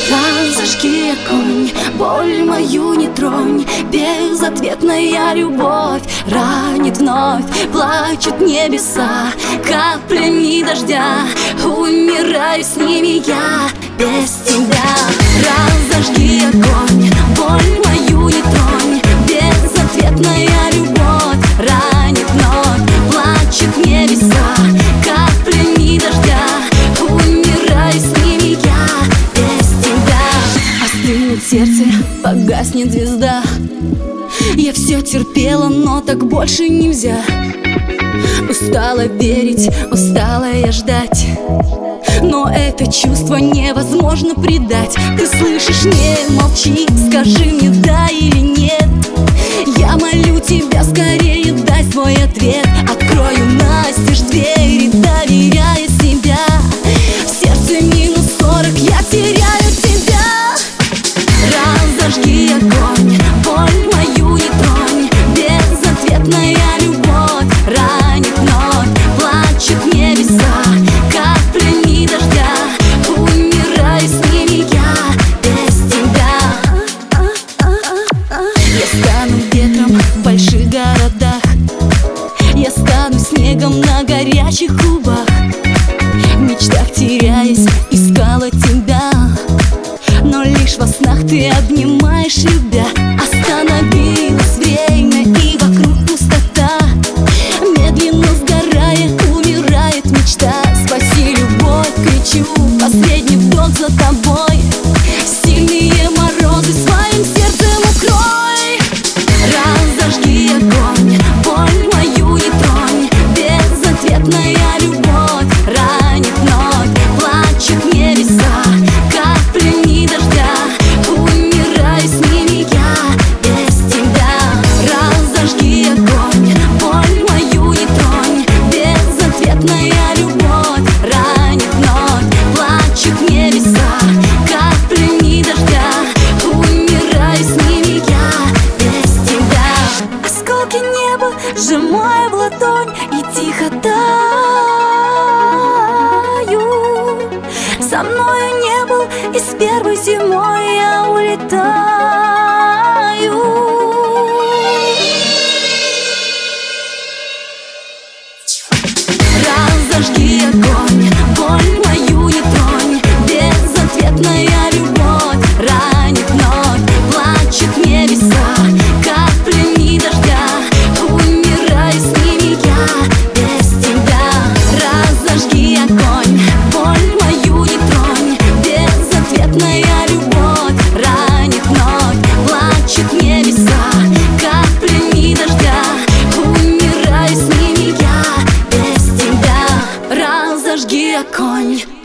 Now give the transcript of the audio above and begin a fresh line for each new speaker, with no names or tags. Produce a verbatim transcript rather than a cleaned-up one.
Разожги огонь, боль мою не тронь. Безответная любовь ранит вновь. Плачут небеса каплями дождя. Умираю с ними я без тебя. Разожги огонь, боль мою не тронь. Безответная любовь ранит вновь. Плачут небеса каплями дождя. Умираю с ними я без тебя. Остынет сердце, погаснет звезда. Я все терпела, но так больше нельзя. Устала верить, устала я ждать, но это чувство невозможно предать. Ты слышишь, не молчи, скажи мне да или нет. Я молю тебя, скорее дай свой ответ. Открою настежь двери, доверяя себя. В сердце минус сорок, я теряю тебя. Разожги огонь, боль мою не тронь. Безответная любовь ранит вновь. Плачут небеса каплями дождя. Умираю с ними я без тебя. Я стану ветром в больших городах. Я стану снегом на горячих губах. В мечтах теряясь, искала тебя, но лишь во снах ты обнимаешь, любя. Остановилось время, и вокруг пустота. Медленно сгорая, умирает мечта. Спаси любовь, кричу, последний вдох за тобой. Сильные морозы своим сердцем укрой. Разожги огонь, боль мою не тронь. Безответная любовь ранит вновь. Плачут небеса каплями дождя. Умираю с ними я без тебя. Разожги огонь, боль мою не тронь. Безответная любовь ранит вновь. Плачут небеса каплями дождя. Умираю с ними я без тебя. Осколки неба сжимаю в ладонь и тихо таю. Со мною не был, и с первой зимой я улетаю. Разожги огонь, боль мою не тронь. Безответная любовь ранит вновь. Плачут небеса каплями дождя. Умираю с ними я без тебя. Разожги огонь, боль мою не тронь. Безответная любовь ранит вновь. Плачут небеса каплями дождя. Умираю с ними я без тебя. Разожги огонь.